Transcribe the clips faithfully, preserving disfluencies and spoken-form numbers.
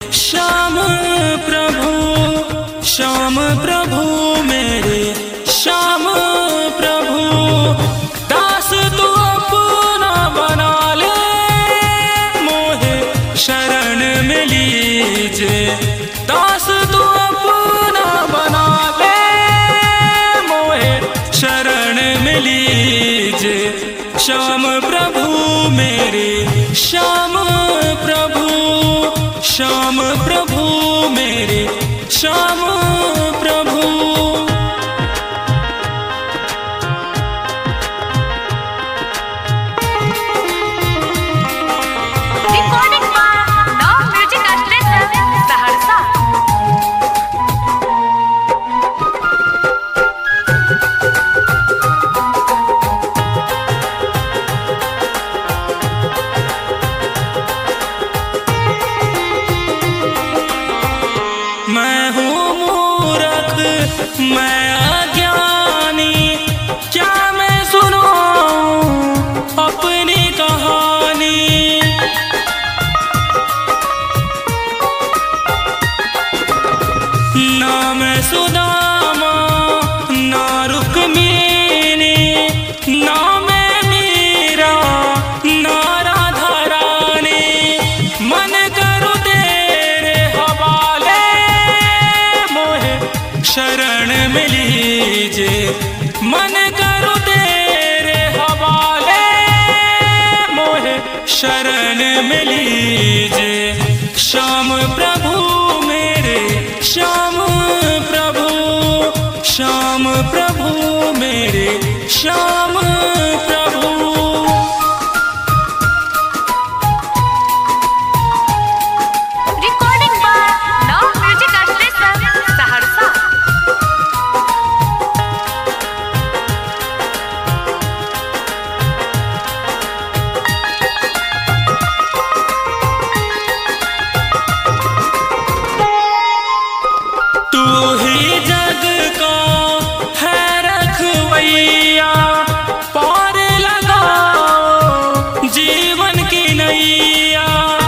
श्याम प्रभु, श्याम प्रभु मेरे श्याम प्रभु। दास तू अपना बना ले, मोहे शरण में लीजे। दास तू अपना बना ले, मोहे शरण में लीजे। श्याम प्रभु मेरे श्याम प्रभु, श्याम प्रभु मेरे श्याम प्रभु। Recording by Nav music station Saharsa. मैं हूँ मूर्ख, मैं अज्ञानी, क्या मैं सुनाऊं अपनी कहानी। ना मैं सुदामा, ना रुक्मिणी, ना मैं मीरा, ना राधा रानी। मन करूं तेरे हवाले, मोहे शरण में लीजे। मन करूं तेरे हवाले, मोहे शरण में लीजे। श्याम प्रभु मेरे श्याम प्रभु, श्याम प्रभु मेरे श्याम प्रभु। Recording by Nav music station Saharsa. तू ही जग का है रखवैया, पार लगाओ जीवन की नैया।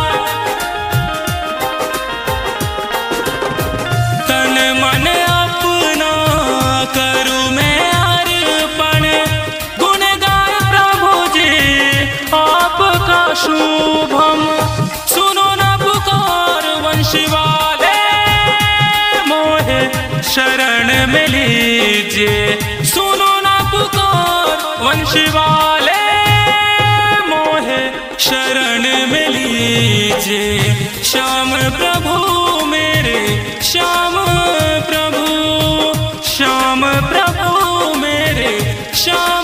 तन मन अपना करूँ मैं अर्पण, गुण गाय प्रभु जी आपका शुभम। सुनो न पुकार वंशी वाले, मोहे शरण में लीजिए। सुनो न पुकार वंशी वाले, मोहे शरण में लीजिए। श्याम प्रभु मेरे श्याम प्रभु, श्याम प्रभु मेरे श्याम